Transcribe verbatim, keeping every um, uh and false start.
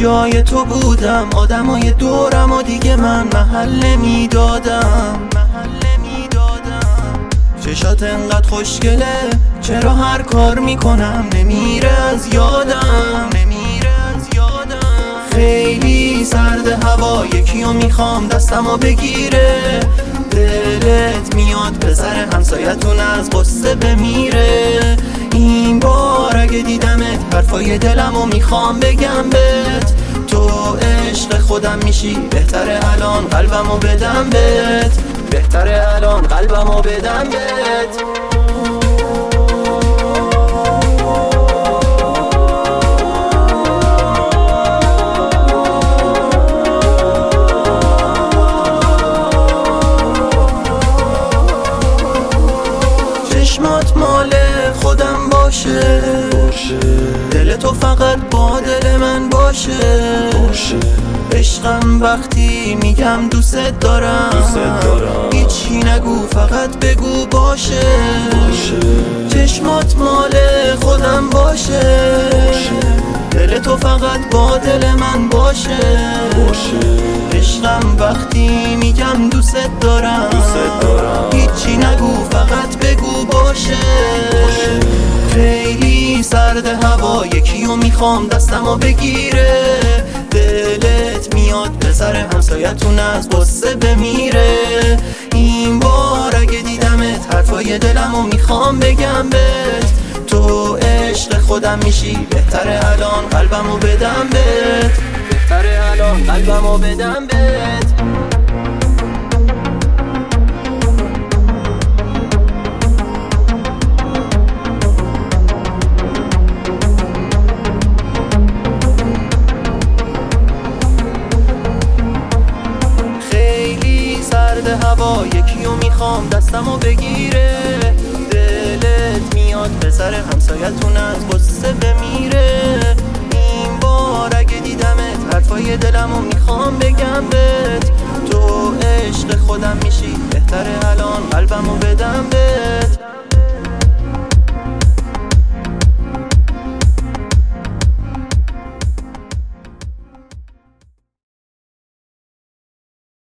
جای تو بودم، آدمای دورم و دیگه من محل نمیدادم. چشات انقدر خوشگله، چرا هر کار میکنم نمیره از یادم. خیلی سرد هوا، یکیو میخوام دستمو بگیره. دلت میاد پسر همسایتون از غصه بمیره. این بار اگه دیدمت حرفای دلمو میخوام بگم بهت. تو عشق خودم میشی، بهتره الان قلبمو بدم بهت. بهتره الان قلبمو بدم بهت. چشمات مال خودم باشه، دل تو فقط با دل من باشه. عشقم وقتی میگم دوست دارم، هیچی نگو فقط بگو باشه. چشمات مال خودم باشه، دل تو فقط با دل من باشه. عشقم وقتی میگم دوست دارم، هیچی نگو فقط بگو باشه. خیلی سرد هوا، یکیو میخوام دستمو بگیره. دلت میاد پسر همسایتون از غصه بمیره. این بار اگه دیدمت حرفای دلمو میخوام بگم بهت. تو عشق خودم میشی، بهتره الان قلبمو بدم بهت. بهتره الان قلبمو بدم بهت. هوا یکیو میخوام دستمو بگیره. دلت میاد پسر همسایتون از غصه بمیره. این بار اگه دیدمت حرفای دلمو میخوام بگم بهت. تو عشق خودم میشی، بهتره الان قلبمو بدم بهت.